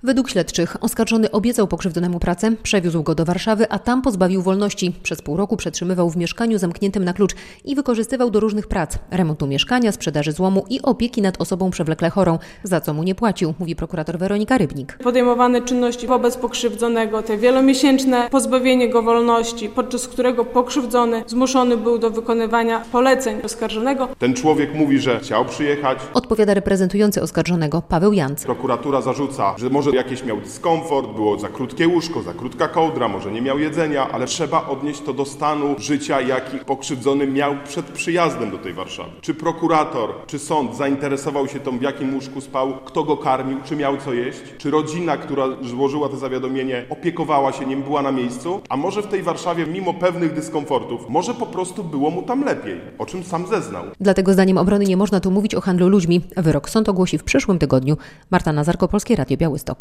Według śledczych oskarżony obiecał pokrzywdzonemu pracę, przewiózł go do Warszawy, a tam pozbawił wolności. Przez pół roku przetrzymywał w mieszkaniu zamkniętym na klucz i wykorzystywał do różnych prac: remontu mieszkania, sprzedaży złomu i opieki nad osobą przewlekle chorą, za co mu nie płacił, mówi prokurator Weronika Rybnik. Podejmowane czynności wobec pokrzywdzonego, te wielomiesięczne pozbawienie go wolności, podczas którego pokrzywdzony zmuszony był do wykonywania poleceń oskarżonego. Ten człowiek mówi, że chciał przyjechać. Odpowiada reprezentujący oskarżonego Paweł Janc. Prokuratura zarzuca, że może jakiś miał dyskomfort, było za krótkie łóżko, za krótka kołdra, może nie miał jedzenia, ale trzeba odnieść to do stanu życia, jaki pokrzywdzony miał przed przyjazdem do tej Warszawy. Czy prokurator, czy sąd zainteresował się tym, w jakim łóżku spał, kto go karmił, czy miał co jeść? Czy rodzina, która złożyła to zawiadomienie, opiekowała się nim, była na miejscu? A może w tej Warszawie, mimo pewnych dyskomfortów, może po prostu było mu tam lepiej, o czym sam zeznał. Dlatego zdaniem obrony nie można tu mówić o handlu ludźmi. Wyrok sąd ogłosi w przyszłym tygodniu. Marta Nazarko, Polskie Radio Białystok.